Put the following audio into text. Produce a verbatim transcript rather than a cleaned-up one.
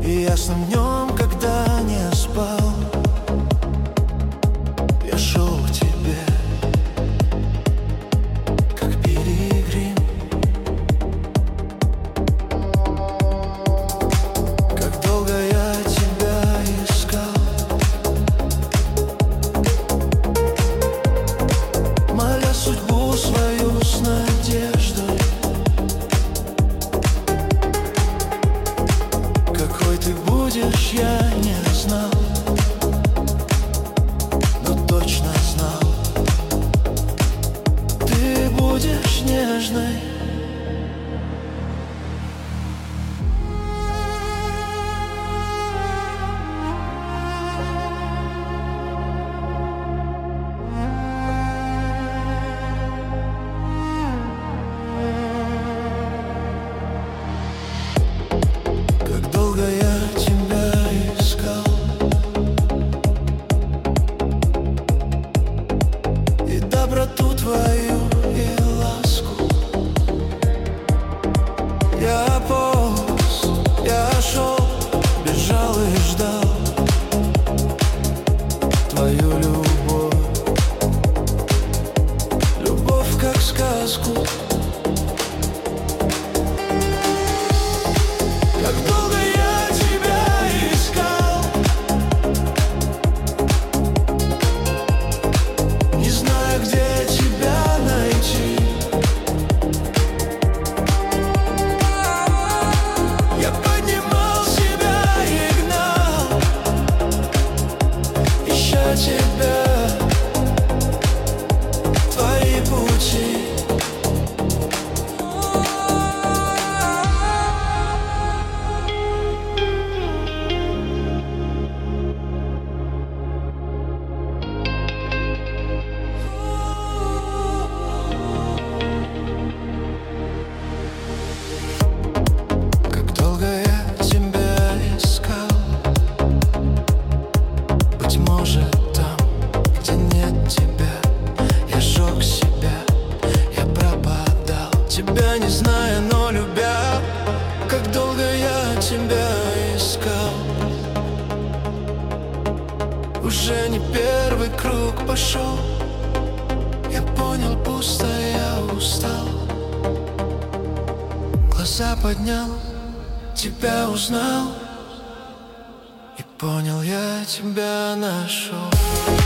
И ясным днем, когда не спал, я шел к тебе, как пилигрим. Как долго я тебя искал, моля судьбу свою с надеждой. Какой ты будешь, я не знал, но точно знал, ты будешь нежной. Как долго я тебя искал, и доброту твою, и ласку. Я полз, я шел, бежал и ждал твою любовь, любовь как сказку. Как долго я тебя искал, не знаю, где тебя найти. Я поднимал себя и гнал, ища тебя, твои пути. Как долго я тебя искал, быть может там, где нет тебя, я сжег себя, я пропадал, тебя не зная, но любя. Как долго я тебя искал, уже не первый круг пошел. Я понял, пусто, я устал. Глаза поднял, тебя узнал, и понял, я тебя нашел.